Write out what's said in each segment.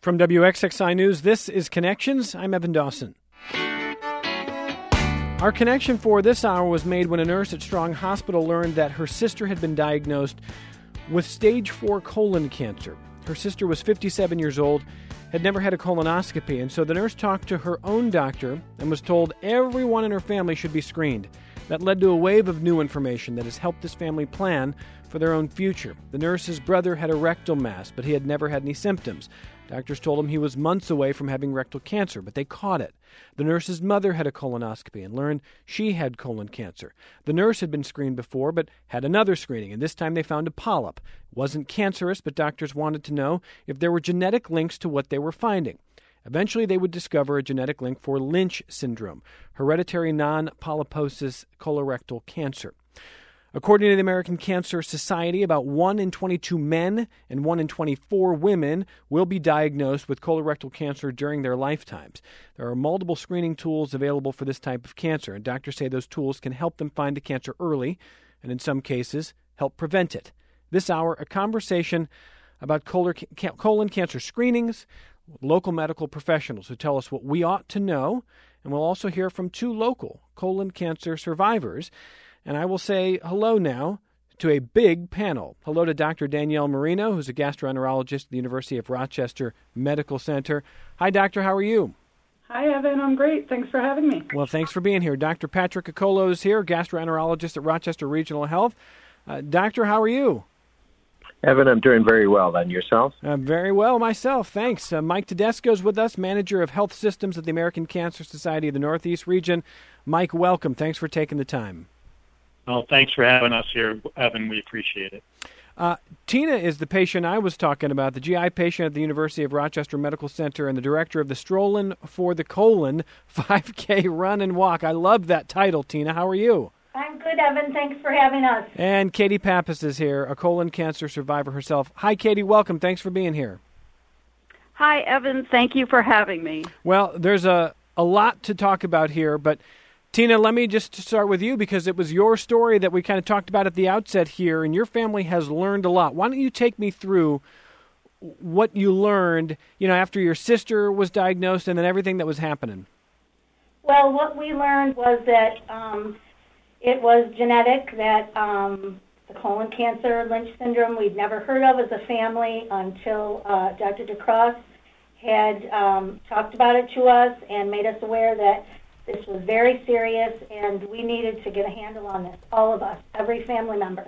From WXXI News, this is Connections. I'm Evan Dawson. Our connection for this hour was made when a nurse at Strong Hospital learned that her sister had been diagnosed with stage 4 colon cancer. Her sister was 57 years old, had never had a colonoscopy, and so the nurse talked to her own doctor and was told everyone in her family should be screened. That led to a wave of new information that has helped this family plan for their own future. The nurse's brother had a rectal mass, but he had never had any symptoms. Doctors told him he was months away from having rectal cancer, but they caught it. The nurse's mother had a colonoscopy and learned she had colon cancer. The nurse had been screened before, but had another screening, and this time they found a polyp. It wasn't cancerous, but doctors wanted to know if there were genetic links to what they were finding. Eventually, they would discover a genetic link for Lynch syndrome, hereditary non-polyposis colorectal cancer. According to the American Cancer Society, about 1 in 22 men and 1 in 24 women will be diagnosed with colorectal cancer during their lifetimes. There are multiple screening tools available for this type of cancer, and doctors say those tools can help them find the cancer early and, in some cases, help prevent it. This hour, a conversation about colon cancer screenings, local medical professionals who tell us what we ought to know, and we'll also hear from 2 local colon cancer survivors. And I will say hello now to a big panel. Hello to Dr. Danielle Marino, who's a gastroenterologist at the University of Rochester Medical Center. Hi, doctor. How are you? Hi, Evan. I'm great. Thanks for having me. Well, thanks for being here. Dr. Patrick Okolo is here, gastroenterologist at Rochester Regional Health. Doctor, how are you? Evan, I'm doing very well. And yourself? Very well myself, thanks. Mike Tedesco is with us, Manager of Health Systems at the American Cancer Society of the Northeast Region. Mike, welcome. Thanks for taking the time. Well, thanks for having us here, Evan. We appreciate it. Tina is the patient I was talking about, the GI patient at the University of Rochester Medical Center and the director of the Strollin' for the Colon 5K Run and Walk. I love that title, Tina. How are you? I'm good, Evan. Thanks for having us. And Katie Pappas is here, a colon cancer survivor herself. Hi, Katie. Welcome. Thanks for being here. Hi, Evan. Thank you for having me. Well, there's a lot to talk about here, but Tina, let me just start with you because it was your story that we kind of talked about at the outset here, and your family has learned a lot. Why don't you take me through what you learned, after your sister was diagnosed and then everything that was happening? Well, what we learned was that it was genetic, that the colon cancer, Lynch syndrome, we'd never heard of as a family until Dr. DeCross had talked about it to us and made us aware that this was very serious, and we needed to get a handle on this, all of us, every family member.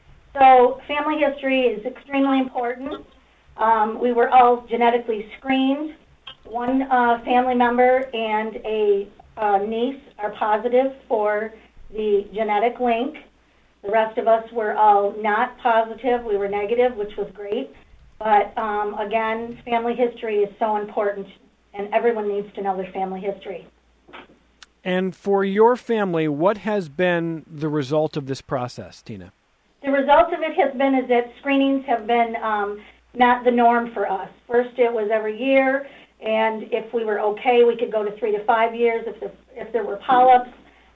So family history is extremely important. We were all genetically screened. One family member and a niece are positive for the genetic link. The rest of us were all not positive. We were negative, which was great. But again, family history is so important, and everyone needs to know their family history. And for your family, what has been the result of this process, Tina? The result of it has been is that screenings have been not the norm for us. First, it was every year, and if we were okay, we could go to 3 to 5 years if there were polyps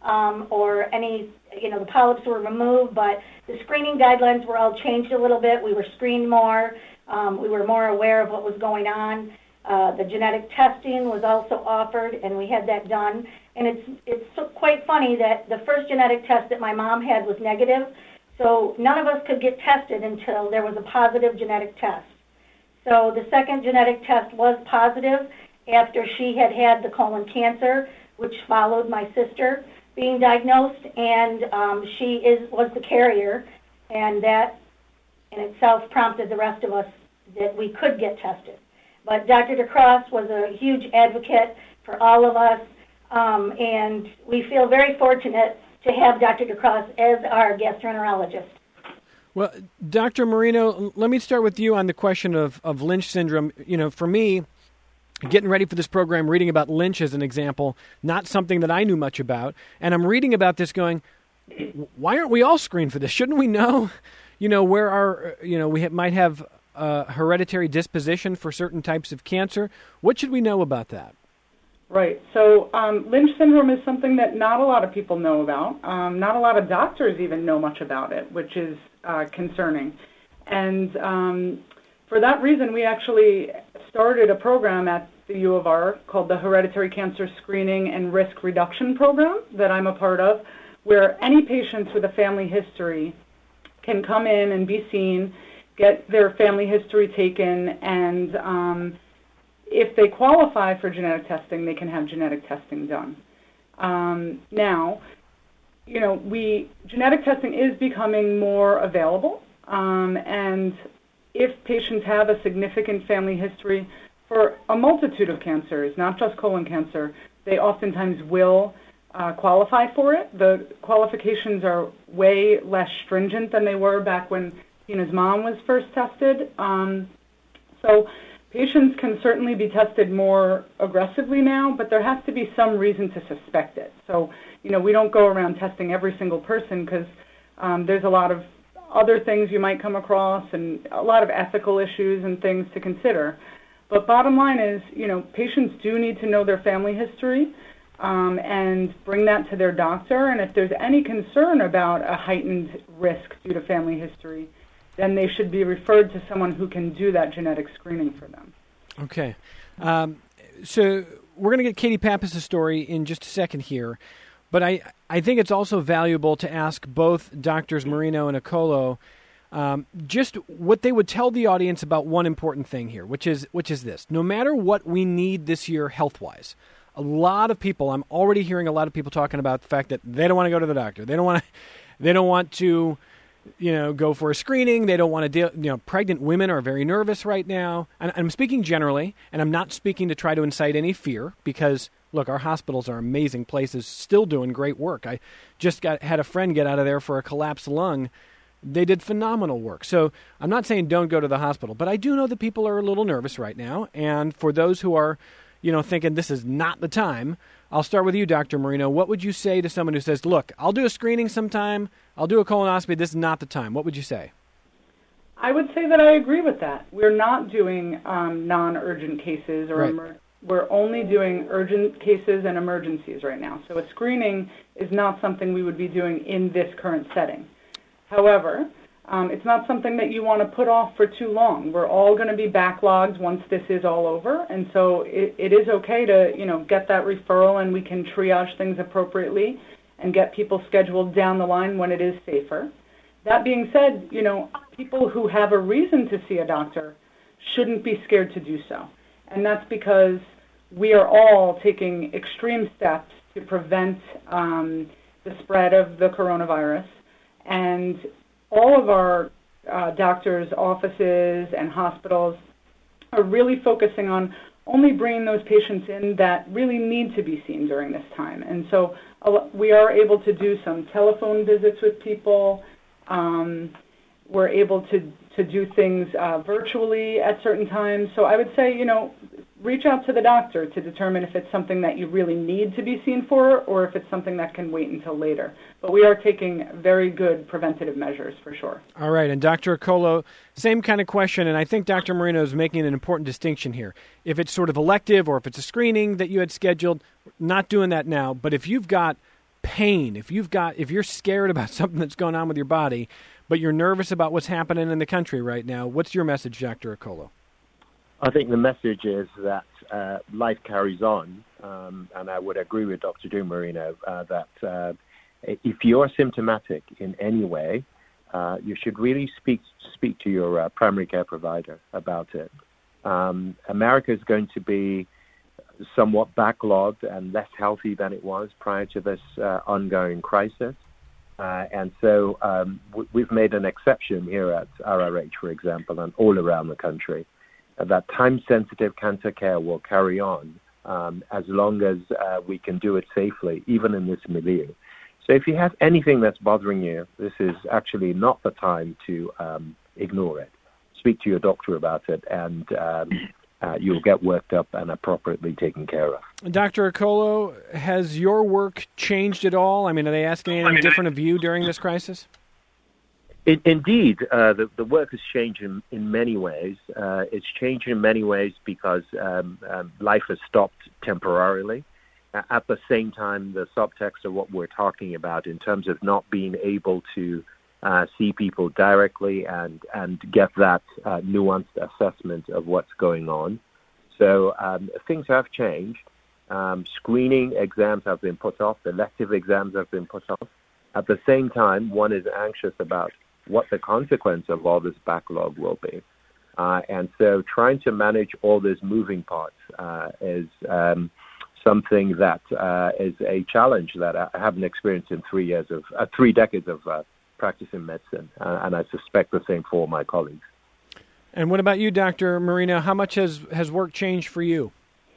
or any, the polyps were removed. But the screening guidelines were all changed a little bit. We were screened more. We were more aware of what was going on. The genetic testing was also offered, and we had that done. And it's quite funny that the first genetic test that my mom had was negative, so none of us could get tested until there was a positive genetic test. So the second genetic test was positive after she had had the colon cancer, which followed my sister being diagnosed, and she was the carrier, and that in itself prompted the rest of us that we could get tested. But Dr. DeCross was a huge advocate for all of us, and we feel very fortunate to have Dr. DeCross as our gastroenterologist. Well, Dr. Marino, let me start with you on the question of Lynch syndrome. For me, getting ready for this program, reading about Lynch as an example, not something that I knew much about, and I'm reading about this going, why aren't we all screened for this? Shouldn't we know, where our, we might have hereditary disposition for certain types of cancer? What should we know about that? Right. So Lynch syndrome is something that not a lot of people know about. Not a lot of doctors even know much about it, which is concerning. And for that reason, we actually started a program at the U of R called the Hereditary Cancer Screening and Risk Reduction Program that I'm a part of, where any patients with a family history can come in and be seen, get their family history taken, and if they qualify for genetic testing, they can have genetic testing done. Now, genetic testing is becoming more available, and if patients have a significant family history for a multitude of cancers, not just colon cancer, they oftentimes will qualify for it. The qualifications are way less stringent than they were back when Tina's mom was first tested. So patients can certainly be tested more aggressively now, but there has to be some reason to suspect it. So, we don't go around testing every single person because there's a lot of other things you might come across and a lot of ethical issues and things to consider. But bottom line is, patients do need to know their family history and bring that to their doctor. And if there's any concern about a heightened risk due to family history, then they should be referred to someone who can do that genetic screening for them. Okay. So we're going to get Katie Pappas' story in just a second here. But I think it's also valuable to ask both Doctors Marino and Okolo just what they would tell the audience about one important thing here, which is this. No matter what we need this year health-wise, a lot of people, I'm already hearing a lot of people talking about the fact that they don't want to go to the doctor. They don't want to go for a screening. They don't want to deal, pregnant women are very nervous right now. And I'm speaking generally, and I'm not speaking to try to incite any fear because, look, our hospitals are amazing places, still doing great work. I just had a friend get out of there for a collapsed lung. They did phenomenal work. So I'm not saying don't go to the hospital, but I do know that people are a little nervous right now. And for those who are, thinking this is not the time, I'll start with you, Dr. Marino. What would you say to someone who says, look, I'll do a screening sometime, I'll do a colonoscopy, this is not the time? What would you say? I would say that I agree with that. We're not doing non-urgent cases or right. We're only doing urgent cases and emergencies right now. So a screening is not something we would be doing in this current setting. However, it's not something that you want to put off for too long. We're all going to be backlogged once this is all over, and so it is okay to, get that referral, and we can triage things appropriately and get people scheduled down the line when it is safer. That being said, people who have a reason to see a doctor shouldn't be scared to do so, and that's because we are all taking extreme steps to prevent the spread of the coronavirus, and all of our doctors' offices and hospitals are really focusing on only bringing those patients in that really need to be seen during this time. And so we are able to do some telephone visits with people. We're able to do things virtually at certain times. So I would say, reach out to the doctor to determine if it's something that you really need to be seen for or if it's something that can wait until later. But we are taking very good preventative measures for sure. All right. And Dr. Okolo, same kind of question, and I think Dr. Marino is making an important distinction here. If it's sort of elective or if it's a screening that you had scheduled, not doing that now. But if you've got pain, if you're scared about something that's going on with your body, but you're nervous about what's happening in the country right now, what's your message, Dr. Okolo? I think the message is that life carries on, and I would agree with Dr. DiMarino that if you're symptomatic in any way, you should really speak to your primary care provider about it. America is going to be somewhat backlogged and less healthy than it was prior to this ongoing crisis. And so we've made an exception here at RRH, for example, and all around the country, that time-sensitive cancer care will carry on as long as we can do it safely, even in this milieu. So if you have anything that's bothering you, this is actually not the time to ignore it. Speak to your doctor about it, and you'll get worked up and appropriately taken care of. Dr. Okolo, has your work changed at all? I mean, are they asking anything different of you during this crisis? Indeed, the work has changed in many ways. It's changed in many ways because life has stopped temporarily. At the same time, the subtext of what we're talking about in terms of not being able to see people directly and get that nuanced assessment of what's going on So things have changed. Screening exams have been put off. Elective exams have been put off. At the same time, one is anxious about what the consequence of all this backlog will be. And so trying to manage all these moving parts is something that is a challenge that I haven't experienced in 3 decades of practicing medicine, and I suspect the same for my colleagues. And what about you, Dr. Marino? How much has work changed for you?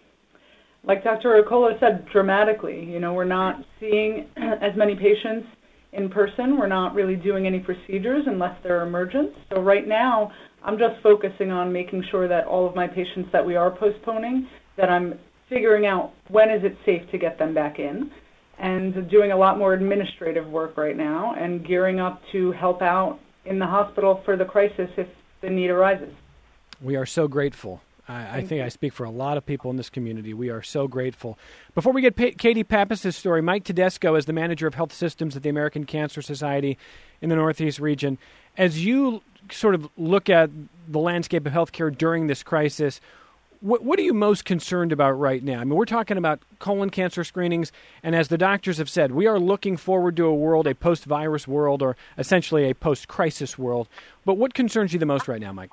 Like Dr. Acola said, dramatically. You know, we're not seeing as many patients in person. We're not really doing any procedures unless they're emergent. So right now, I'm just focusing on making sure that all of my patients that we are postponing, that I'm figuring out when is it safe to get them back in, and doing a lot more administrative work right now and gearing up to help out in the hospital for the crisis if the need arises. We are so grateful. I think I speak for a lot of people in this community. We are so grateful. Before we get Katie Pappas' story, Mike Tedesco is the manager of health systems at the American Cancer Society in the Northeast region. As you sort of look at the landscape of healthcare during this crisis, what are you most concerned about right now? I mean, we're talking about colon cancer screenings, and as the doctors have said, we are looking forward to a world, a post-virus world, or essentially a post-crisis world. But what concerns you the most right now, Mike?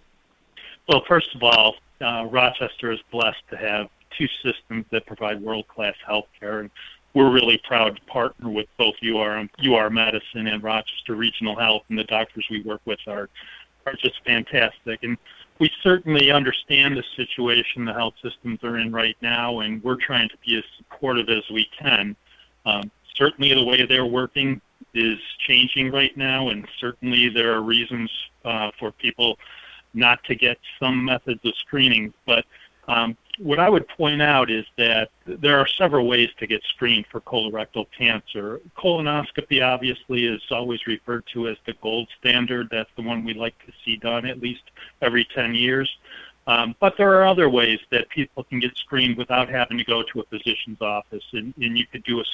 Well, first of all, Rochester is blessed to have two systems that provide world-class health care, and we're really proud to partner with both UR Medicine and Rochester Regional Health, and the doctors we work with are just fantastic. And we certainly understand the situation the health systems are in right now, and we're trying to be as supportive as we can. Certainly the way they're working is changing right now, and certainly there are reasons for people not to get some methods of screening. But what I would point out is that there are several ways to get screened for colorectal cancer. Colonoscopy, obviously, is always referred to as the gold standard. That's the one we like to see done at least every 10 years. But there are other ways that people can get screened without having to go to a physician's office. And you could do a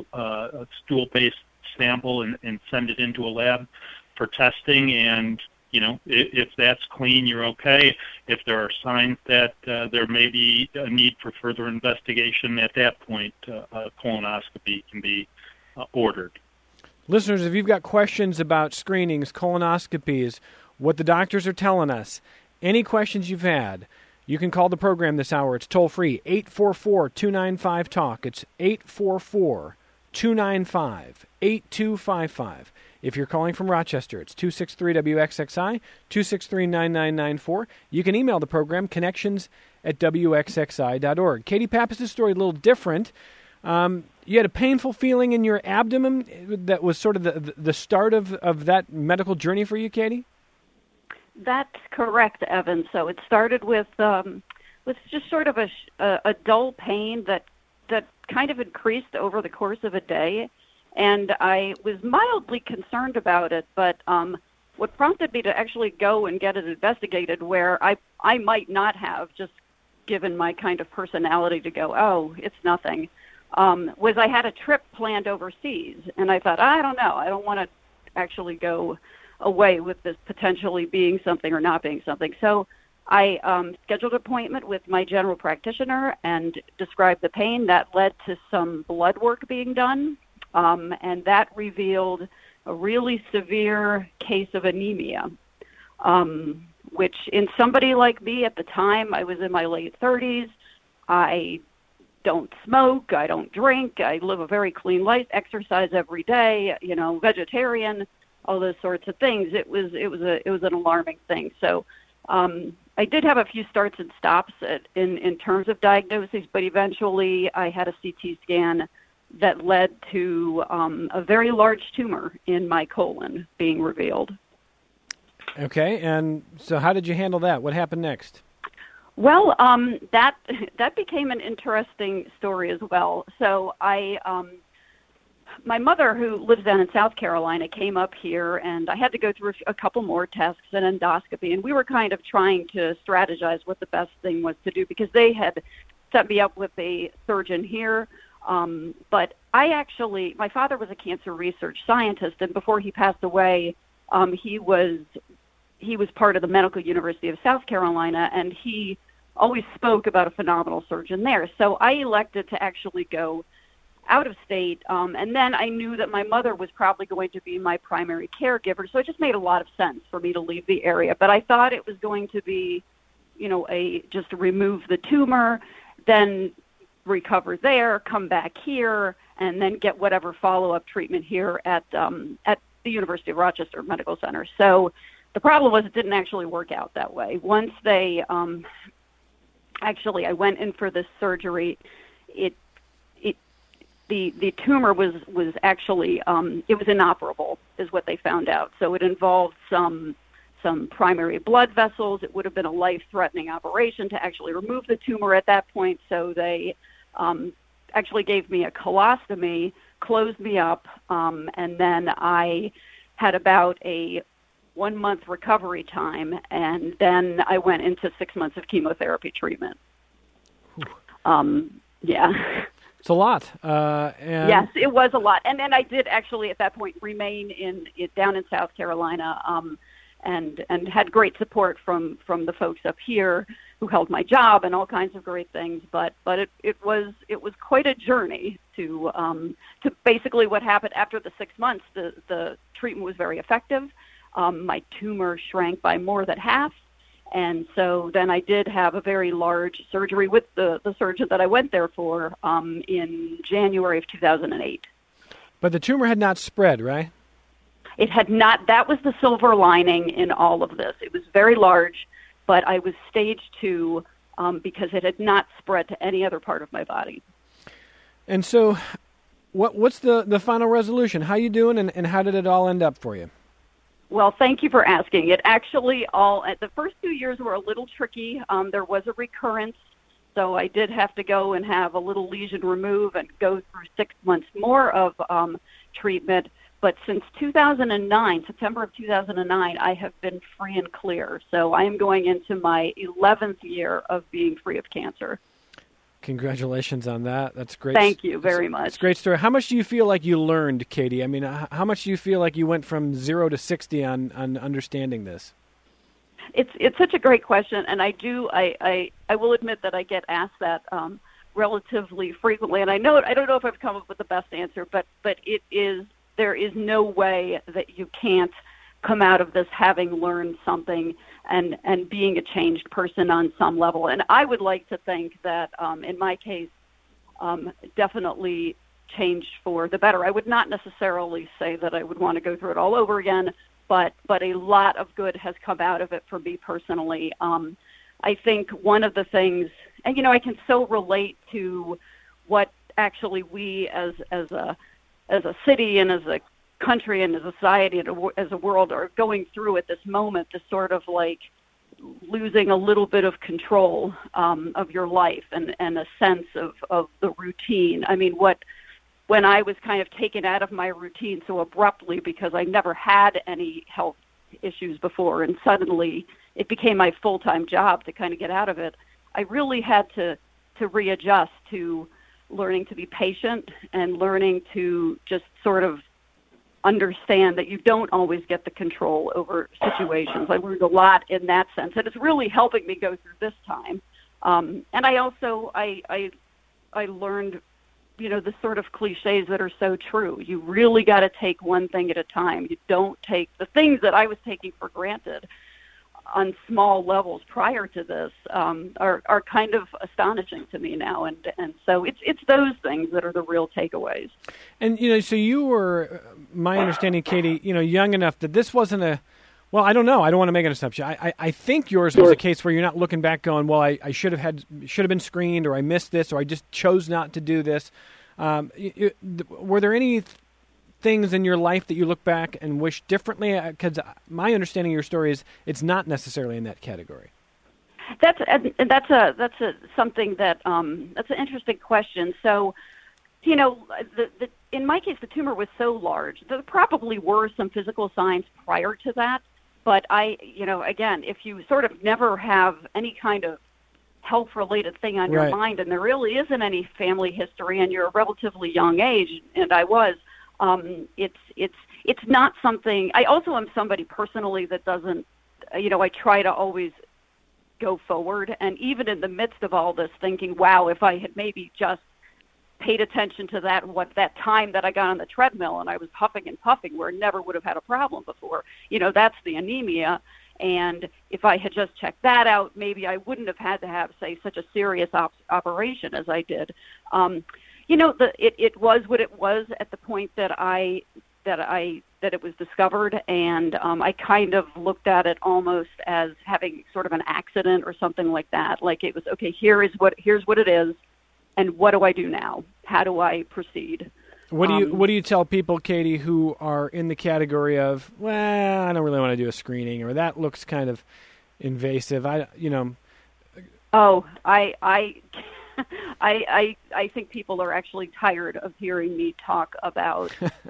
stool-based sample and send it into a lab for testing, and you know, if that's clean, you're okay. If there are signs that there may be a need for further investigation, at that point, a colonoscopy can be ordered. Listeners, if you've got questions about screenings, colonoscopies, what the doctors are telling us, any questions you've had, you can call the program this hour. It's toll-free, 844-295-TALK. It's 844-295-8255. If you're calling from Rochester, it's 263-WXXI, 263-9994. You can email the program, connections@wxxi.org. Katie Pappas' story a little different. You had a painful feeling in your abdomen that was sort of the start of that medical journey for you, Katie? That's correct, Evan. So it started with just sort of a dull pain that kind of increased over the course of a day. And I was mildly concerned about it, but what prompted me to actually go and get it investigated, where I might not have, just given my kind of personality to go, oh, it's nothing, was I had a trip planned overseas. And I thought, I don't know, I don't want to actually go away with this potentially being something or not being something. So I scheduled an appointment with my general practitioner and described the pain. That led to some blood work being done. And that revealed a really severe case of anemia, which in somebody like me at the time, I was in my late 30s. I don't smoke, I don't drink, I live a very clean life, exercise every day, you know, vegetarian, all those sorts of things. It was an alarming thing. So I did have a few starts and stops in terms of diagnoses, but eventually I had a CT scan that led to a very large tumor in my colon being revealed. Okay, and so how did you handle that? What happened next? Well, that became an interesting story as well. So my mother, who lives down in South Carolina, came up here, and I had to go through a couple more tests and endoscopy, and we were kind of trying to strategize what the best thing was to do, because they had set me up with a surgeon here. But my father was a cancer research scientist, and before he passed away, he was part of the Medical University of South Carolina, and he always spoke about a phenomenal surgeon there. So I elected to actually go out of state, and then I knew that my mother was probably going to be my primary caregiver, so it just made a lot of sense for me to leave the area. But I thought it was going to be, just to remove the tumor, then recover there, come back here, and then get whatever follow-up treatment here at the University of Rochester Medical Center. So the problem was it didn't actually work out that way. Once they, I went in for this surgery, the tumor was actually it was inoperable, is what they found out. So it involved some primary blood vessels. It would have been a life-threatening operation to actually remove the tumor at that point. So they actually gave me a colostomy, closed me up, and then I had about a 1-month recovery time, and then I went into 6 months of chemotherapy treatment. Yeah. It's a lot. Yes, it was a lot. And then I did actually at that point remain down in South Carolina, and had great support from the folks up here who held my job and all kinds of great things. But it was quite a journey to basically what happened after the 6 months. The treatment was very effective. My tumor shrank by more than half. And so then I did have a very large surgery with the surgeon that I went there for in January of 2008. But the tumor had not spread, right? It had not. That was the silver lining in all of this. It was very large, but I was stage 2 because it had not spread to any other part of my body. And so what's the final resolution? How you doing, and how did it all end up for you? Well, thank you for asking. It actually the first 2 years were a little tricky. There was a recurrence, so I did have to go and have a little lesion removed and go through 6 months more of treatment. But since 2009, September of 2009, I have been free and clear. So I am going into my 11th year of being free of cancer. Congratulations on that. That's great. Thank you very much. It's a great story. How much do you feel like you learned, Katie? I mean, how much do you feel like you went from 0 to 60 on understanding this? It's such a great question, and I will admit that I get asked that relatively frequently, and I don't know if I've come up with the best answer, but there is no way that you can't come out of this having learned something and being a changed person on some level. And I would like to think that, in my case, definitely changed for the better. I would not necessarily say that I would want to go through it all over again, but a lot of good has come out of it for me personally. I think one of the things, and I can so relate to what actually we as a city and as a country and as a society and as a world are going through at this moment, this sort of like losing a little bit of control of your life and a sense of the routine. I mean, when I was kind of taken out of my routine so abruptly because I never had any health issues before, and suddenly it became my full-time job to kind of get out of it, I really had to readjust to learning to be patient and learning to just sort of understand that you don't always get the control over situations. I learned a lot in that sense, and it's really helping me go through this time. And I also, I learned, the sort of cliches that are so true. You really got to take one thing at a time. You don't take the things that I was taking for granted on small levels prior to this are kind of astonishing to me now, and so it's those things that are the real takeaways. And so you were, my understanding, Katie, young enough that this wasn't well, I don't know. I don't want to make an assumption. I think yours was a case where you're not looking back going, well, I should have been screened, or I missed this, or I just chose not to do this. Were there any things in your life that you look back and wish differently? Because my understanding of your story is it's not necessarily in that category. That's something that that's an interesting question. So, in my case, the tumor was so large. There probably were some physical signs prior to that, but again, if you sort of never have any kind of health-related thing on your mind, and there really isn't any family history, and you're a relatively young age, and I was. It's not something. I also am somebody personally that doesn't. I try to always go forward. And even in the midst of all this, thinking, wow, if I had maybe just paid attention to that time that I got on the treadmill and I was huffing and puffing where I never would have had a problem before. That's the anemia. And if I had just checked that out, maybe I wouldn't have had to have, say, such a serious operation as I did. It was what it was at the point that it was discovered, and I kind of looked at it almost as having sort of an accident or something like that. Like it was, okay, here's what it is, and what do I do now? How do I proceed? What do you tell people, Katie, who are in the category of, well, I don't really want to do a screening, or that looks kind of invasive? I think people are actually tired of hearing me talk about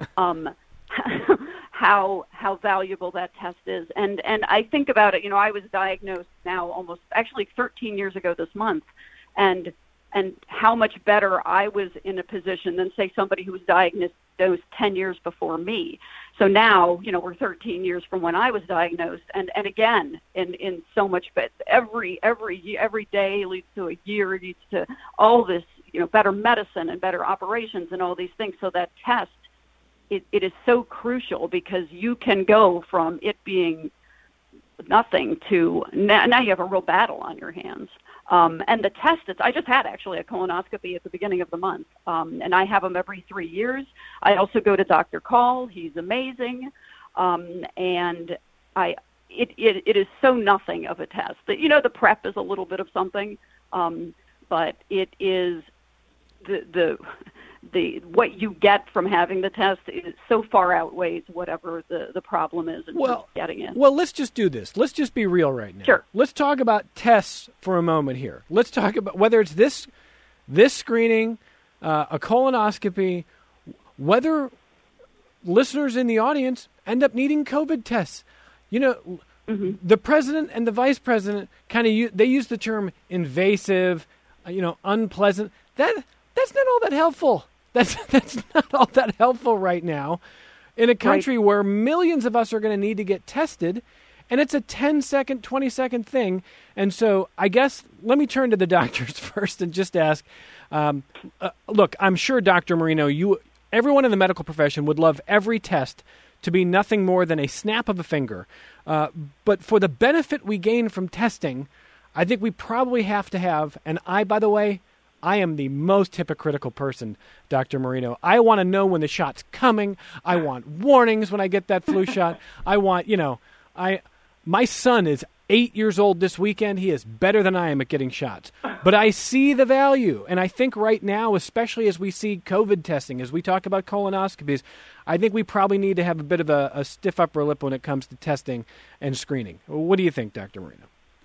how valuable that test is, and I think about it. I was diagnosed now almost 13 years ago this month, and how much better I was in a position than, say, somebody who was diagnosed 10 years before me. So now, we're 13 years from when I was diagnosed, and again, in so much, but every day leads to a year, leads to all this, better medicine and better operations and all these things. So that test, it is so crucial, because you can go from it being nothing to now you have a real battle on your hands. And the test, I just had actually a colonoscopy at the beginning of the month, and I have them every 3 years. I also go to Dr. Call. He's amazing, and it is so nothing of a test. The prep is a little bit of something, but it is the what you get from having the test is so far outweighs whatever the problem is in terms of getting it. Well, let's just do this. Let's just be real right now. Sure. Let's talk about tests for a moment here. Let's talk about whether it's this screening, a colonoscopy, whether listeners in the audience end up needing COVID tests. The president and the vice president they use the term invasive, unpleasant. That's not all that helpful. That's not all that helpful right now in a country where millions of us are going to need to get tested, and it's a 10-second, 20-second thing. And so I guess let me turn to the doctors first and just ask, look, I'm sure, Dr. Marino, everyone in the medical profession would love every test to be nothing more than a snap of a finger. But for the benefit we gain from testing, I think we probably have to have, and by the way, I am the most hypocritical person, Dr. Marino. I want to know when the shot's coming. I want warnings when I get that flu shot. I want, my son is 8 years old this weekend. He is better than I am at getting shots. But I see the value. And I think right now, especially as we see COVID testing, as we talk about colonoscopies, I think we probably need to have a bit of a stiff upper lip when it comes to testing and screening. What do you think, Dr. Marino?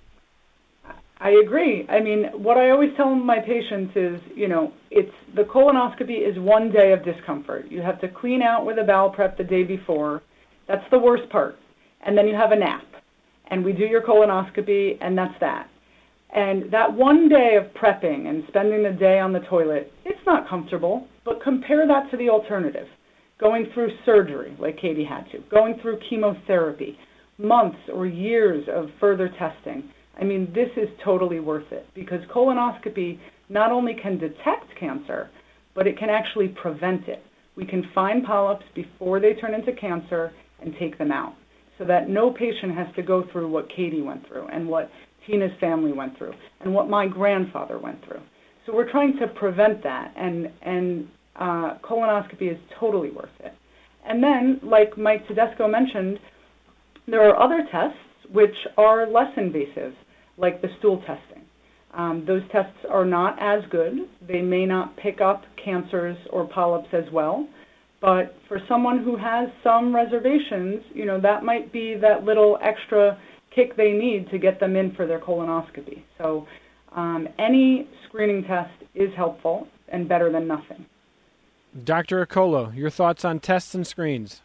I agree. I mean, what I always tell my patients is, it's the colonoscopy is 1 day of discomfort. You have to clean out with a bowel prep the day before. That's the worst part. And then you have a nap. And we do your colonoscopy, and that's that. And that 1 day of prepping and spending the day on the toilet, it's not comfortable, but compare that to the alternative. Going through surgery, like Katie had to, going through chemotherapy, months or years of further testing. I mean, this is totally worth it, because colonoscopy not only can detect cancer, but it can actually prevent it. We can find polyps before they turn into cancer and take them out, so that no patient has to go through what Katie went through and what Tina's family went through and what my grandfather went through. So we're trying to prevent that, and colonoscopy is totally worth it. And then, like Mike Tedesco mentioned, there are other tests which are less invasive, like the stool testing. Those tests are not as good. They may not pick up cancers or polyps as well, but for someone who has some reservations, that might be that little extra kick they need to get them in for their colonoscopy. So any screening test is helpful and better than nothing. Dr. Acolo, your thoughts on tests and screens?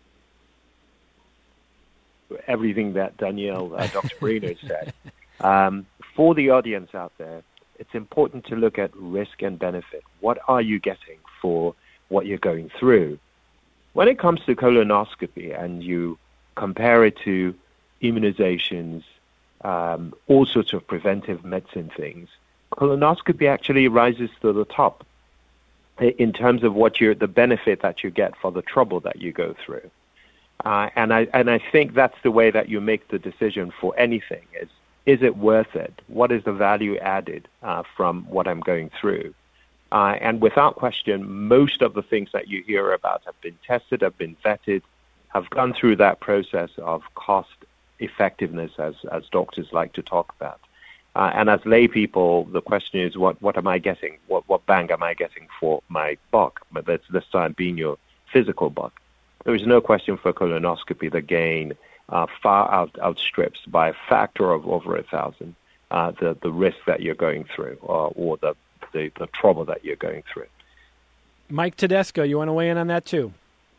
Everything that Danielle, Dr. Marino said. For the audience out there, it's important to look at risk and benefit. What are you getting for what you're going through? When it comes to colonoscopy and you compare it to immunizations, all sorts of preventive medicine things, colonoscopy actually rises to the top in terms of the benefit that you get for the trouble that you go through. And I think that's the way that you make the decision for anything is it worth it? What is the value added from what I'm going through? And without question, most of the things that you hear about have been tested, have been vetted, have gone through that process of cost effectiveness, as doctors like to talk about. And as lay people, the question is, what am I getting? What bang am I getting for my buck? But that's this time being your physical buck. There is no question for colonoscopy, the gain far outstrips by a factor of over 1,000 the risk that you're going through or the trouble that you're going through. Mike Tedesco, you want to weigh in on that too?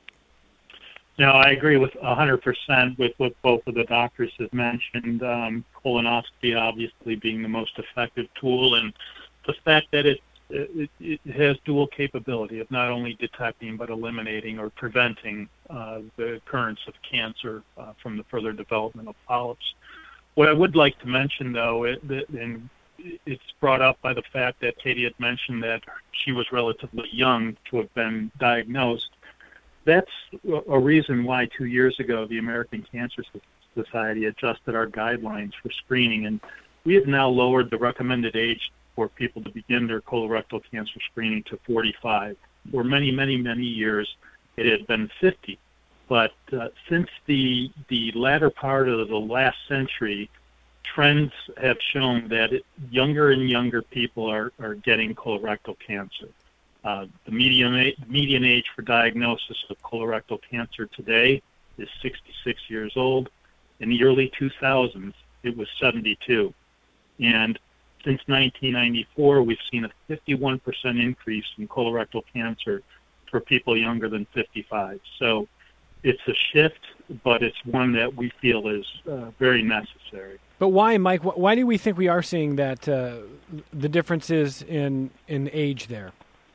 No, I agree with 100% with what both of the doctors have mentioned. Colonoscopy obviously being the most effective tool, and the fact that it has dual capability of not only detecting but eliminating or preventing the occurrence of cancer from the further development of polyps. What I would like to mention, though, and it's brought up by the fact that Katie had mentioned that she was relatively young to have been diagnosed. That's a reason why 2 years ago the American Cancer Society adjusted our guidelines for screening, and we have now lowered the recommended age for people to begin their colorectal cancer screening to 45. For many, many, many years, it had been 50. But since the latter part of the last century, trends have shown that younger and younger people are getting colorectal cancer. The median age for diagnosis of colorectal cancer today is 66 years old. In the early 2000s, it was 72. And since 1994, we've seen a 51% increase in colorectal cancer for people younger than 55. So it's a shift, but it's one that we feel is very necessary. But why, Mike? Why do we think we are seeing that the differences in age there?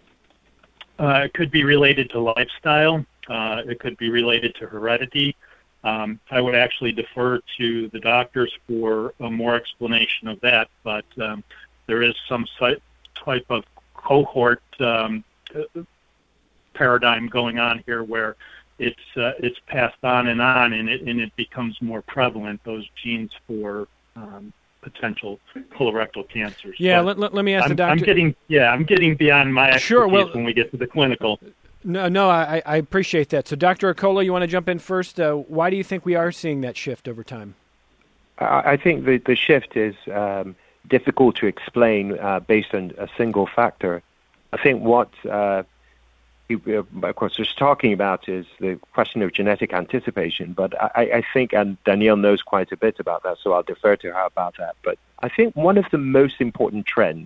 It could be related to lifestyle. It could be related to heredity. I would actually defer to the doctors for more explanation of that, but there is some type of cohort paradigm going on here where it's passed on, and it becomes more prevalent, those genes for potential colorectal cancers. Yeah, let me ask the doctor. I'm getting beyond my expertise when we get to the clinical. No, I appreciate that. So, Dr. Acola, you want to jump in first? Why do you think we are seeing that shift over time? I think the shift is difficult to explain based on a single factor. I think what of course, just talking about is the question of genetic anticipation, but I think, and Danielle knows quite a bit about that, so I'll defer to her about that. But I think one of the most important trends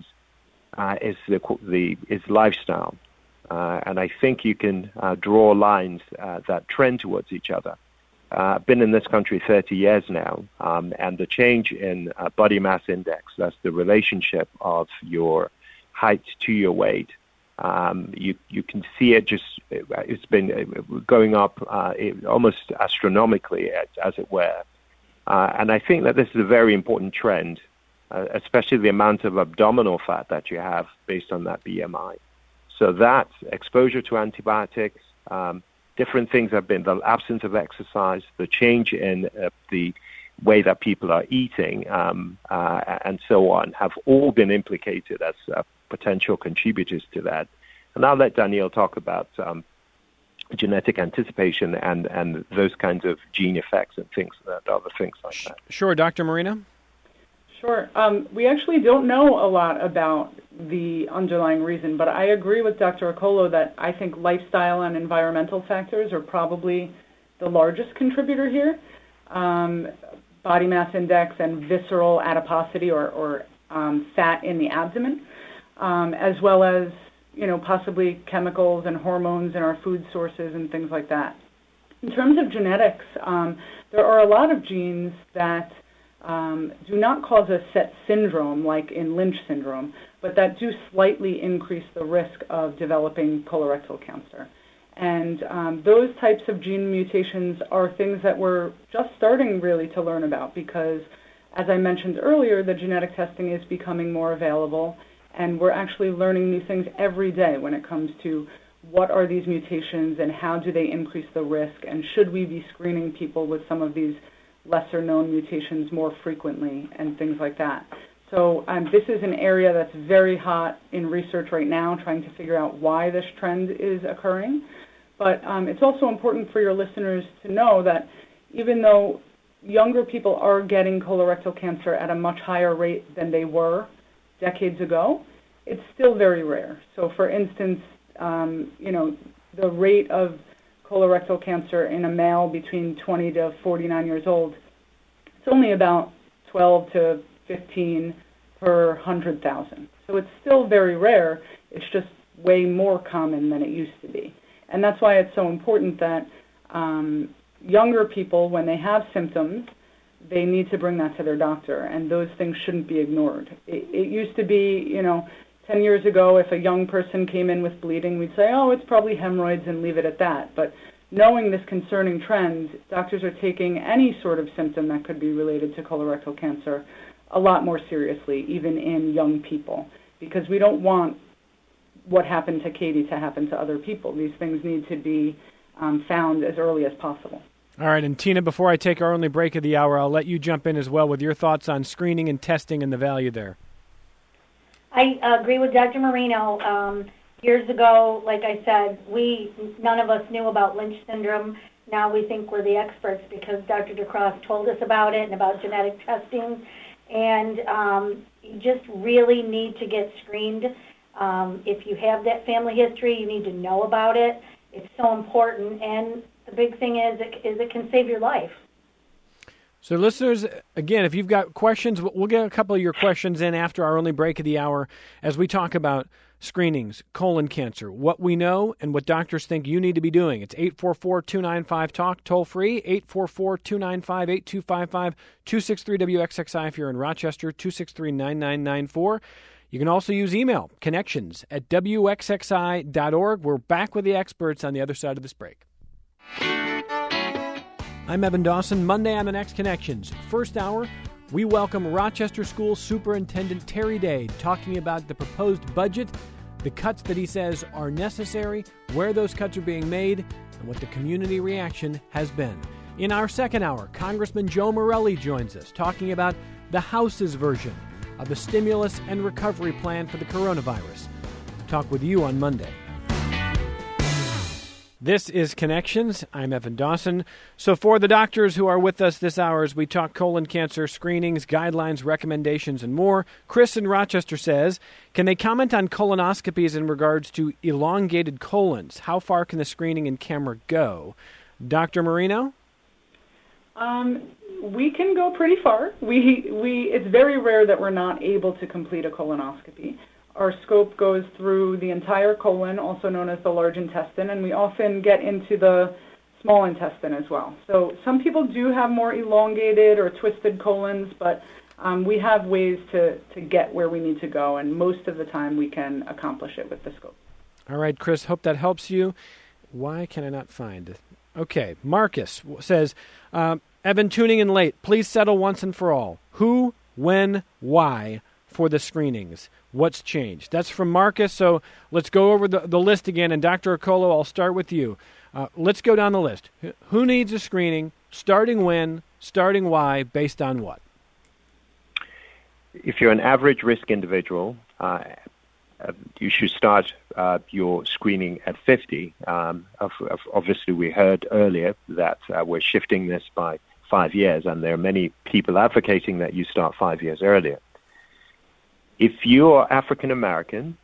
is lifestyle, and I think you can draw lines that trend towards each other. I've been in this country 30 years now, and the change in body mass index, that's the relationship of your height to your weight, you can see it's been going up almost astronomically, as it were. And I think that this is a very important trend, especially the amount of abdominal fat that you have based on that BMI. So that exposure to antibiotics, different things have been the absence of exercise, the change in the way that people are eating, and so on, have all been implicated as potential contributors to that. And I'll let Danielle talk about genetic anticipation and those kinds of gene effects and other things like that. Sure, Dr. Marina? Sure. We actually don't know a lot about the underlying reason, but I agree with Dr. Acola that I think lifestyle and environmental factors are probably the largest contributor here. Body mass index and visceral adiposity or fat in the abdomen, as well as possibly chemicals and hormones in our food sources and things like that. In terms of genetics, there are a lot of genes that do not cause a set syndrome like in Lynch syndrome, but that do slightly increase the risk of developing colorectal cancer. And those types of gene mutations are things that we're just starting really to learn about, because as I mentioned earlier, the genetic testing is becoming more available, and we're actually learning new things every day when it comes to what are these mutations and how do they increase the risk, and should we be screening people with some of these lesser-known mutations more frequently and things like that. So this is an area that's very hot in research right now, trying to figure out why this trend is occurring. But it's also important for your listeners to know that even though younger people are getting colorectal cancer at a much higher rate than they were decades ago, it's still very rare. So for instance, the rate of colorectal cancer in a male between 20 to 49 years old, it's only about 12 to 15 per 100,000. So it's still very rare. It's just way more common than it used to be. And that's why it's so important that younger people, when they have symptoms, they need to bring that to their doctor, and those things shouldn't be ignored. It used to be, 10 years ago, if a young person came in with bleeding, we'd say, oh, it's probably hemorrhoids and leave it at that. But knowing this concerning trend, doctors are taking any sort of symptom that could be related to colorectal cancer a lot more seriously, even in young people, because we don't want what happened to Katie to happen to other people. These things need to be found as early as possible. All right, and Tina, before I take our only break of the hour, I'll let you jump in as well with your thoughts on screening and testing and the value there. I agree with Dr. Marino. Years ago, like I said, none of us knew about Lynch syndrome. Now we think we're the experts because Dr. DeCross told us about it and about genetic testing. And you just really need to get screened. If you have that family history, you need to know about it. It's so important. And the big thing is it can save your life. So listeners, again, if you've got questions, we'll get a couple of your questions in after our only break of the hour as we talk about screenings, colon cancer, what we know and what doctors think you need to be doing. It's 844-295-TALK, toll free, 844-295-8255, 263-WXXI if you're in Rochester, 263-9994. You can also use email, connections@wxxi.org. We're back with the experts on the other side of this break. I'm Evan Dawson. Monday on the next Connections. First hour, we welcome Rochester School Superintendent Terry Day talking about the proposed budget, the cuts that he says are necessary, where those cuts are being made, and what the community reaction has been. In our second hour, Congressman Joe Morelli joins us talking about the House's version of the stimulus and recovery plan for the coronavirus. Talk with you on Monday. This is Connections. I'm Evan Dawson. So for the doctors who are with us this hour as we talk colon cancer screenings, guidelines, recommendations, and more, Chris in Rochester says, can they comment on colonoscopies in regards to elongated colons? How far can the screening and camera go? Dr. Marino? We can go pretty far. It's very rare that we're not able to complete a colonoscopy. Our scope goes through the entire colon, also known as the large intestine, and we often get into the small intestine as well. So some people do have more elongated or twisted colons, but we have ways to get where we need to go, and most of the time we can accomplish it with the scope. All right, Chris, hope that helps you. Why can I not find it? Okay, Marcus says, Evan, tuning in late, please settle once and for all. Who, when, why for the screenings? What's changed? That's from Marcus, so let's go over the list again. And Dr. Okolo, I'll start with you. Let's go down the list. Who needs a screening, starting when, starting why, based on what? If you're an average risk individual, you should start your screening at 50. Obviously, we heard earlier that we're shifting this by 5 years, and there are many people advocating that you start 5 years earlier. If you're African American,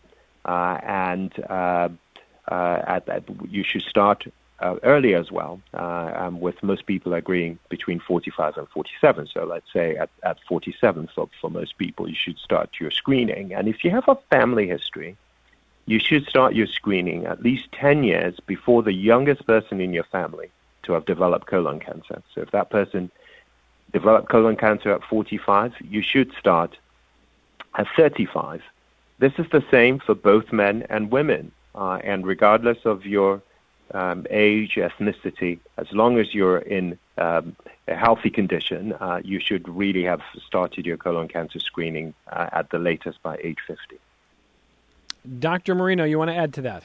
you should start early as well, with most people agreeing between 45 and 47. So let's say at 47, so for most people, you should start your screening. And if you have a family history, you should start your screening at least 10 years before the youngest person in your family to have developed colon cancer. So if that person developed colon cancer at 45, you should start at 35. This is the same for both men and women. And regardless of your age, ethnicity, as long as you're in a healthy condition, you should really have started your colon cancer screening at the latest by age 50. Dr. Marino, you want to add to that?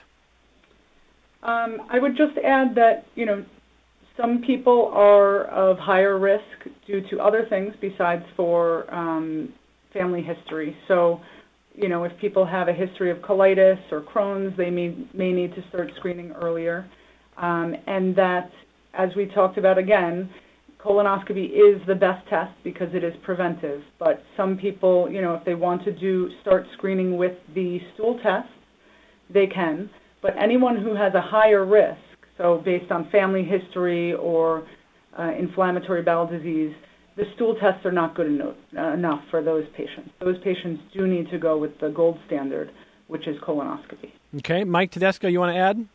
I would just add that, some people are of higher risk due to other things besides for family history. So, if people have a history of colitis or Crohn's, they may need to start screening earlier. And that, as we talked about again, colonoscopy is the best test because it is preventive. But some people, if they want to start screening with the stool test, they can. But anyone who has a higher risk, so based on family history or inflammatory bowel disease, the stool tests are not good enough for those patients. Those patients do need to go with the gold standard, which is colonoscopy. Okay. Mike Tedesco, you want to add?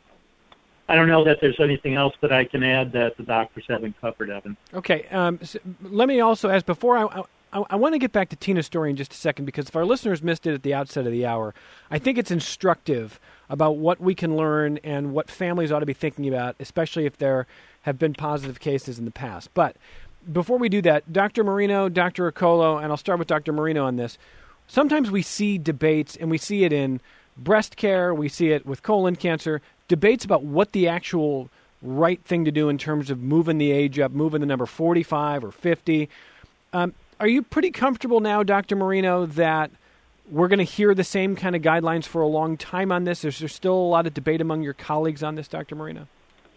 I don't know that there's anything else that I can add that the doctors haven't covered, Evan. Okay. So let me also ask, before I want to get back to Tina's story in just a second, because if our listeners missed it at the outset of the hour, I think it's instructive about what we can learn and what families ought to be thinking about, especially if there have been positive cases in the past. But before we do that, Dr. Marino, Dr. Ruccolo, and I'll start with Dr. Marino on this. Sometimes we see debates, and we see it in breast care, we see it with colon cancer, debates about what the actual right thing to do in terms of moving the age up, moving the number 45 or 50. Are you pretty comfortable now, Dr. Marino, that we're going to hear the same kind of guidelines for a long time on this? Is there still a lot of debate among your colleagues on this, Dr. Marino?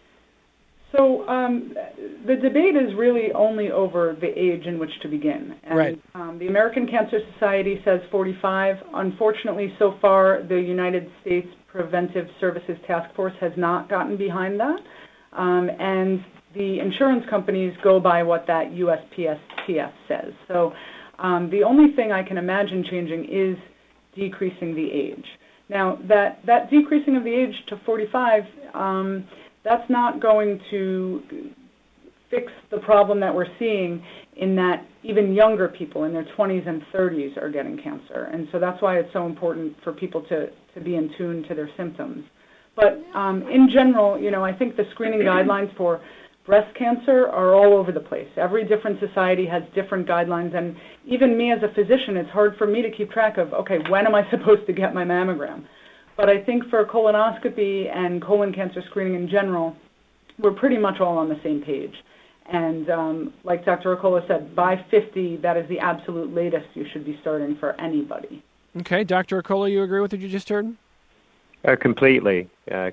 So the debate is really only over the age in which to begin. And, right. The American Cancer Society says 45. Unfortunately, so far, the United States Preventive Services Task Force has not gotten behind that. And the insurance companies go by what that USPSTF says. So the only thing I can imagine changing is decreasing the age. Now, that decreasing of the age to 45, that's not going to fix the problem that we're seeing in that even younger people in their 20s and 30s are getting cancer. And so that's why it's so important for people to be in tune to their symptoms. But in general, I think the screening guidelines for breast cancer are all over the place. Every different society has different guidelines, and even me as a physician, it's hard for me to keep track of, okay, when am I supposed to get my mammogram? But I think for colonoscopy and colon cancer screening in general, we're pretty much all on the same page. And like Dr. Ruccolo said, by 50, that is the absolute latest you should be starting for anybody. Okay. Dr. Ruccolo, you agree with what you just heard? Completely.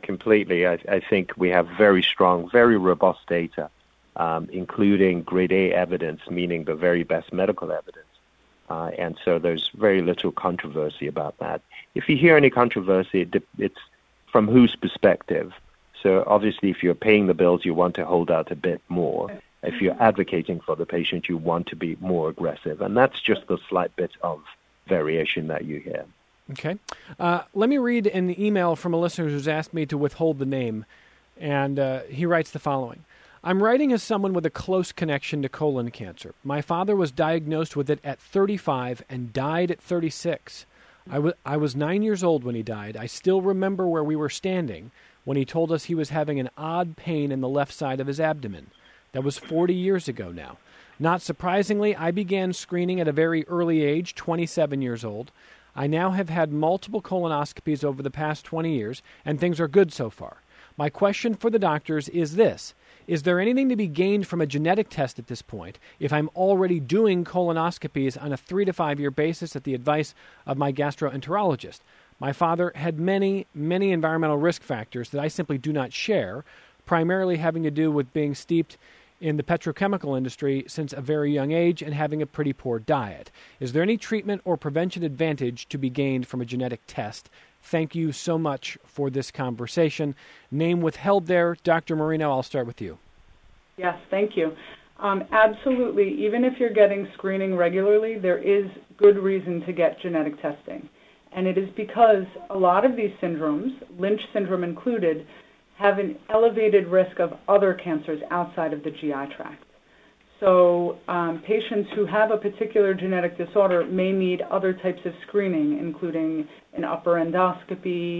I think we have very strong, very robust data, including grade A evidence, meaning the very best medical evidence. And so there's very little controversy about that. If you hear any controversy, it's from whose perspective. So obviously, if you're paying the bills, you want to hold out a bit more. If you're advocating for the patient, you want to be more aggressive. And that's just the slight bit of variation that you hear. Okay. Let me read an email from a listener who's asked me to withhold the name. And he writes the following. I'm writing as someone with a close connection to colon cancer. My father was diagnosed with it at 35 and died at 36. I was 9 years old when he died. I still remember where we were standing when he told us he was having an odd pain in the left side of his abdomen. That was 40 years ago now. Not surprisingly, I began screening at a very early age, 27 years old. I now have had multiple colonoscopies over the past 20 years, and things are good so far. My question for the doctors is this. Is there anything to be gained from a genetic test at this point if I'm already doing colonoscopies on a 3 to 5 year basis at the advice of my gastroenterologist? My father had many, many environmental risk factors that I simply do not share, primarily having to do with being steeped in the petrochemical industry since a very young age and having a pretty poor diet. Is there any treatment or prevention advantage to be gained from a genetic test? Thank you so much for this conversation. Name withheld there. Dr. Marino, I'll start with you. Yes, thank you. Absolutely. Even if you're getting screening regularly, there is good reason to get genetic testing. And it is because a lot of these syndromes, Lynch syndrome included, have an elevated risk of other cancers outside of the GI tract. So patients who have a particular genetic disorder may need other types of screening, including an upper endoscopy,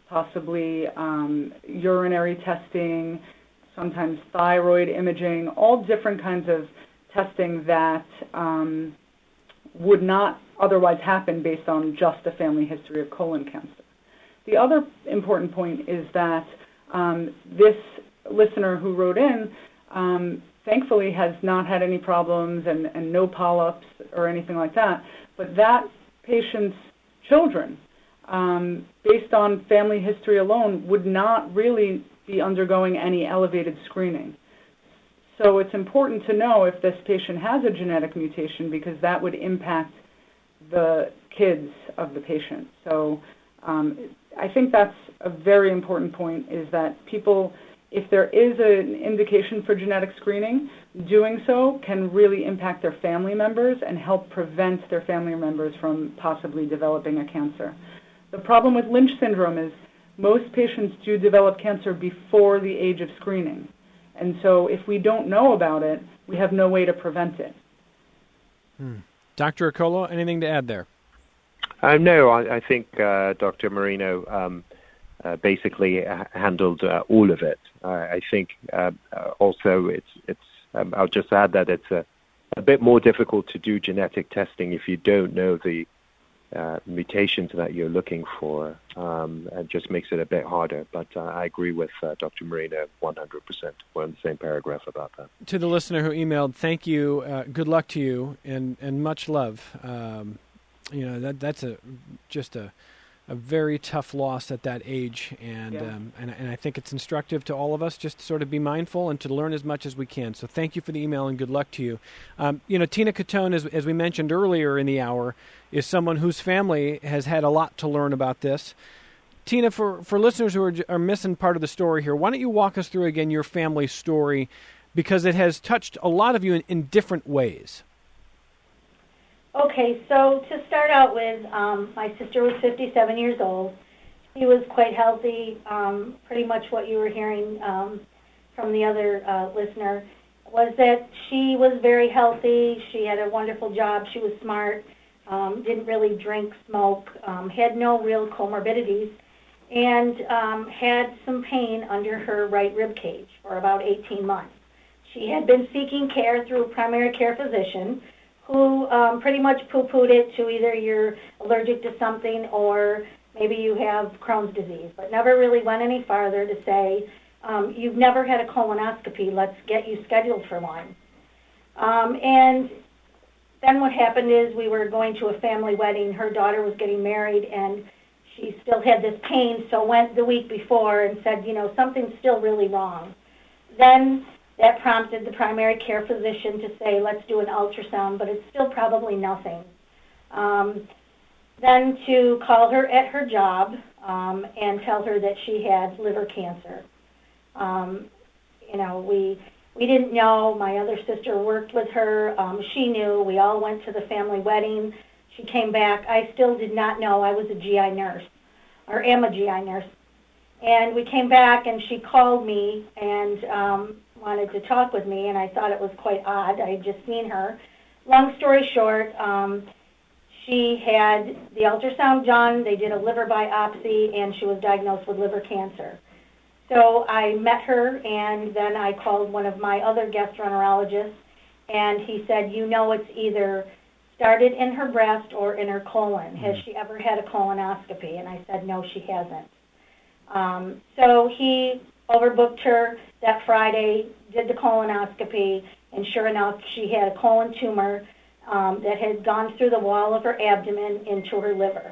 possibly urinary testing, sometimes thyroid imaging, all different kinds of testing that would not otherwise happen based on just a family history of colon cancer. The other important point is that this listener who wrote in thankfully has not had any problems and no polyps or anything like that, but that patient's children, based on family history alone, would not really be undergoing any elevated screening. So it's important to know if this patient has a genetic mutation, because that would impact the kids of the patient. So I think that's a very important point, is that people, if there is an indication for genetic screening, doing so can really impact their family members and help prevent their family members from possibly developing a cancer. The problem with Lynch syndrome is most patients do develop cancer before the age of screening. And so if we don't know about it, we have no way to prevent it. Dr. Acolo, anything to add there? No, I think Dr. Marino basically handled all of it. I think also it's I'll just add that it's a bit more difficult to do genetic testing if you don't know the mutations that you're looking for. It just makes it a bit harder. But I agree with Dr. Marino 100%. We're on the same paragraph about that. To the listener who emailed, thank you, good luck to you, and much love. That's just a very tough loss at that age, and I think it's instructive to all of us just to sort of be mindful and to learn as much as we can. So thank you for the email and good luck to you. Tina Catone, as we mentioned earlier in the hour, is someone whose family has had a lot to learn about this. Tina, for listeners who are missing part of the story here, why don't you walk us through again your family story, because it has touched a lot of you in different ways. Okay, so to start out with, my sister was 57 years old. She was quite healthy. Pretty much what you were hearing from the other listener was that she was very healthy. She had a wonderful job. She was smart, didn't really drink, smoke, had no real comorbidities, and had some pain under her right rib cage for about 18 months. She had been seeking care through a primary care physician who pretty much poo-pooed it to either you're allergic to something or maybe you have Crohn's disease, but never really went any farther to say, you've never had a colonoscopy, let's get you scheduled for one. And then what happened is we were going to a family wedding. Her daughter was getting married, and she still had this pain, so went the week before and said, something's still really wrong. Then that prompted the primary care physician to say, let's do an ultrasound, but it's still probably nothing. Then to call her at her job and tell her that she had liver cancer. We didn't know. My other sister worked with her. She knew. We all went to the family wedding. She came back. I still did not know I was a GI nurse, or am a GI nurse. And we came back, and she called me and wanted to talk with me, and I thought it was quite odd. I had just seen her. Long story short, she had the ultrasound done. They did a liver biopsy, and she was diagnosed with liver cancer. So I met her, and then I called one of my other gastroenterologists, and he said, it's either started in her breast or in her colon. Has she ever had a colonoscopy? And I said, no, she hasn't. So he overbooked her that Friday, did the colonoscopy, and sure enough, she had a colon tumor that had gone through the wall of her abdomen into her liver.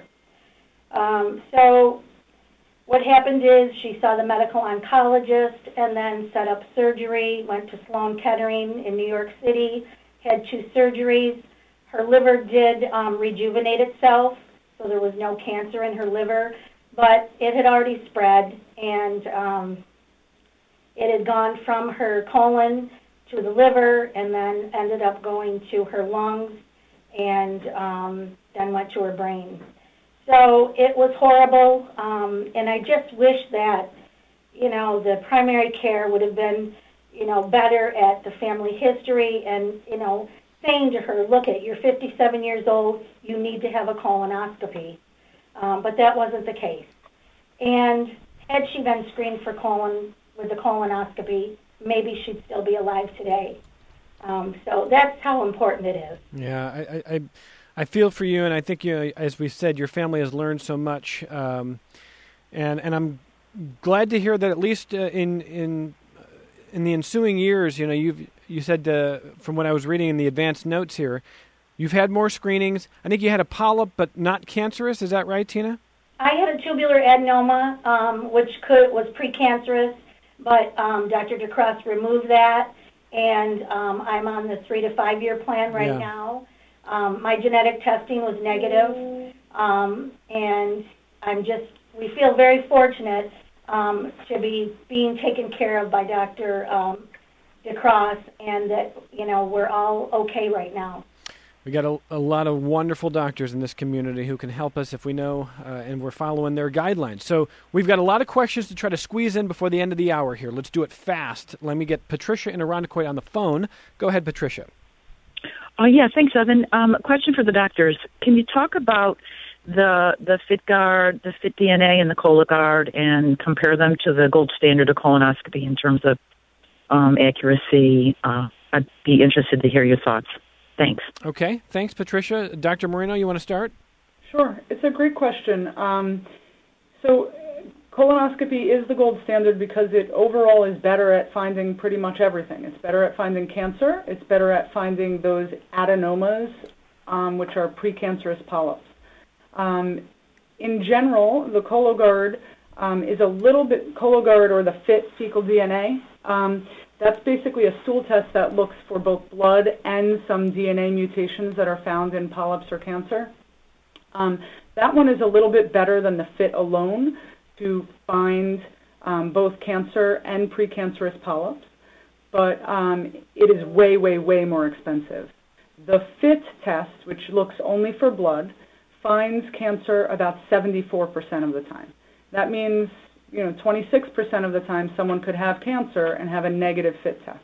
So what happened is she saw the medical oncologist and then set up surgery, went to Sloan Kettering in New York City, had 2 surgeries. Her liver did rejuvenate itself, so there was no cancer in her liver, but it had already spread, and it had gone from her colon to the liver and then ended up going to her lungs and then went to her brain. So it was horrible, and I just wish that, the primary care would have been, better at the family history and, saying to her, look, you're 57 years old, you need to have a colonoscopy. But that wasn't the case. And had she been screened for colon with the colonoscopy, maybe she'd still be alive today. So that's how important it is. Yeah, I feel for you, and I think, as we said, your family has learned so much, and I'm glad to hear that at least in the ensuing years, you said from what I was reading in the advanced notes here, you've had more screenings. I think you had a polyp, but not cancerous. Is that right, Tina? I had a tubular adenoma, which was precancerous, but Dr. DeCross removed that, and I'm on the 3 to 5 year plan right now. My genetic testing was negative, and we feel very fortunate to be being taken care of by Dr. DeCross, and that, we're all okay right now. We got a lot of wonderful doctors in this community who can help us if we know, and we're following their guidelines. So we've got a lot of questions to try to squeeze in before the end of the hour here. Let's do it fast. Let me get Patricia in Irondequoit on the phone. Go ahead, Patricia. Yeah, thanks, Evan. A question for the doctors. Can you talk about the FitGuard, the FitDNA, and the Cologuard, and compare them to the gold standard of colonoscopy in terms of accuracy? I'd be interested to hear your thoughts. Thanks. Okay. Thanks, Patricia. Dr. Marino, you want to start? Sure. It's a great question. So colonoscopy is the gold standard because it overall is better at finding pretty much everything. It's better at finding cancer. It's better at finding those adenomas, which are precancerous polyps. In general, the Cologuard is a little bit, Cologuard or the FIT fecal DNA, that's basically a stool test that looks for both blood and some DNA mutations that are found in polyps or cancer. That one is a little bit better than the FIT alone to find both cancer and precancerous polyps, but it is way, way, way more expensive. The FIT test, which looks only for blood, finds cancer about 74% of the time. That means 26% of the time someone could have cancer and have a negative FIT test.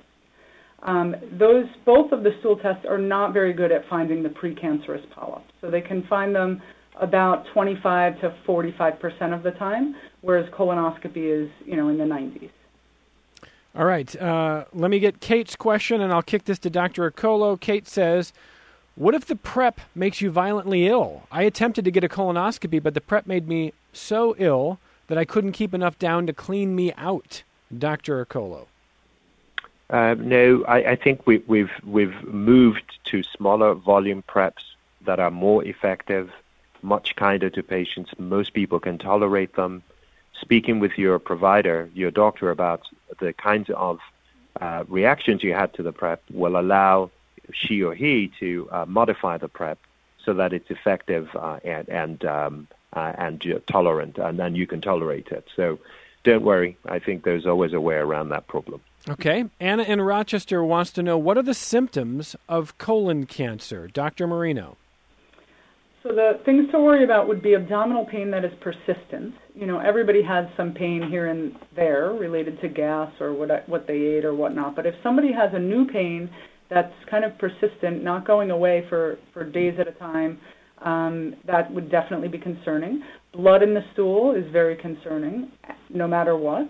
Both of the stool tests are not very good at finding the precancerous polyps. So they can find them about 25 to 45% of the time, whereas colonoscopy is, in the 90s. All right. Let me get Kate's question, and I'll kick this to Dr. Okolo. Kate says, what if the prep makes you violently ill? I attempted to get a colonoscopy, but the prep made me so ill that I couldn't keep enough down to clean me out. Dr. Okolo. No, I think we've moved to smaller volume preps that are more effective, much kinder to patients. Most people can tolerate them. Speaking with your provider, your doctor, about the kinds of reactions you had to the prep will allow she or he to modify the prep so that it's effective and tolerant, and then you can tolerate it. So don't worry. I think there's always a way around that problem. Okay. Anna in Rochester wants to know, what are the symptoms of colon cancer? Dr. Marino. So the things to worry about would be abdominal pain that is persistent. Everybody has some pain here and there related to gas or what they ate or whatnot. But if somebody has a new pain that's kind of persistent, not going away for days at a time, that would definitely be concerning. Blood in the stool is very concerning, no matter what.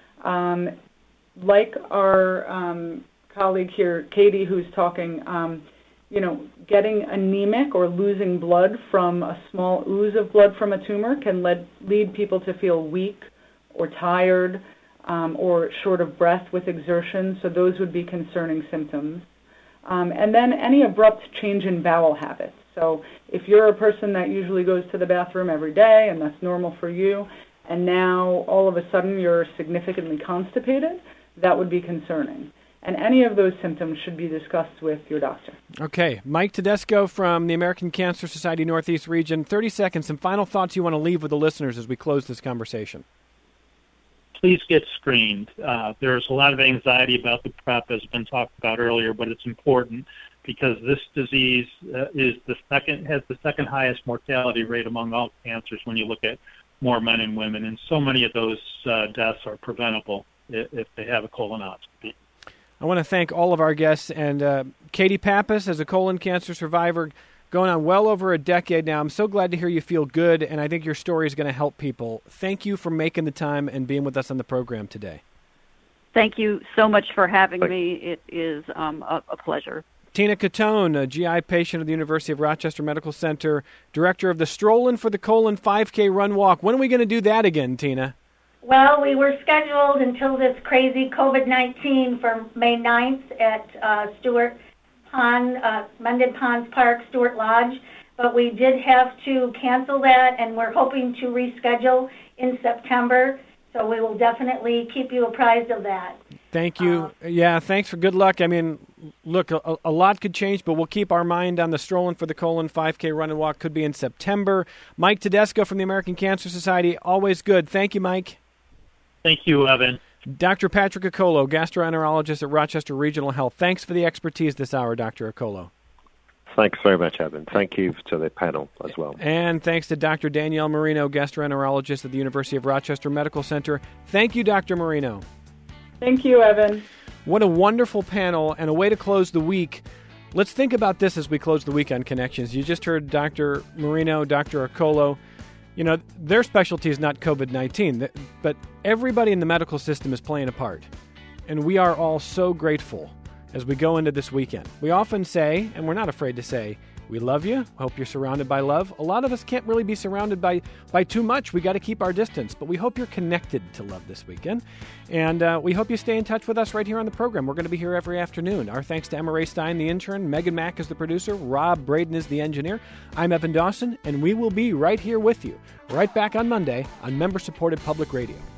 Like our colleague here, Katie, who's talking, getting anemic or losing blood from a small ooze of blood from a tumor can lead people to feel weak or tired or short of breath with exertion. So those would be concerning symptoms. And then any abrupt change in bowel habits. So if you're a person that usually goes to the bathroom every day and that's normal for you, and now all of a sudden you're significantly constipated, that would be concerning. And any of those symptoms should be discussed with your doctor. Okay. Mike Tedesco from the American Cancer Society Northeast Region. 30 seconds. Some final thoughts you want to leave with the listeners as we close this conversation. Please get screened. There's a lot of anxiety about the PrEP, as has been talked about earlier, but it's important because this disease has the second highest mortality rate among all cancers when you look at more men and women, and so many of those deaths are preventable if they have a colonoscopy. I want to thank all of our guests, and Katie Pappas, as a colon cancer survivor, going on well over a decade now. I'm so glad to hear you feel good, and I think your story is going to help people. Thank you for making the time and being with us on the program today. Thank you so much for having me. It is a pleasure. Tina Catone, a GI patient at the University of Rochester Medical Center, director of the Strollin' for the Colon 5K Run Walk. When are we going to do that again, Tina? Well, we were scheduled until this crazy COVID-19 for May 9th at Stewart Pond, Mendon Ponds Park, Stewart Lodge, but we did have to cancel that, and we're hoping to reschedule in September, so we will definitely keep you apprised of that. Thank you. Thanks for good luck. I mean, look, a lot could change, but we'll keep our mind on the Strollin' for the Colon 5K Run and Walk. Could be in September. Mike Tedesco from the American Cancer Society, always good. Thank you, Mike. Thank you, Evan. Dr. Patrick Okolo, gastroenterologist at Rochester Regional Health. Thanks for the expertise this hour, Dr. Okolo. Thanks very much, Evan. Thank you to the panel as well. And thanks to Dr. Danielle Marino, gastroenterologist at the University of Rochester Medical Center. Thank you, Dr. Marino. Thank you, Evan. What a wonderful panel and a way to close the week. Let's think about this as we close the week on Connections. You just heard Dr. Marino, Dr. Okolo. You know, their specialty is not COVID-19, but everybody in the medical system is playing a part. And we are all so grateful as we go into this weekend. We often say, and we're not afraid to say, we love you. Hope you're surrounded by love. A lot of us can't really be surrounded by too much. We got to keep our distance, but we hope you're connected to love this weekend. And we hope you stay in touch with us right here on the program. We're going to be here every afternoon. Our thanks to Emma Ray Stein, the intern. Megan Mack is the producer. Rob Braden is the engineer. I'm Evan Dawson, and we will be right here with you, right back on Monday on member-supported public radio.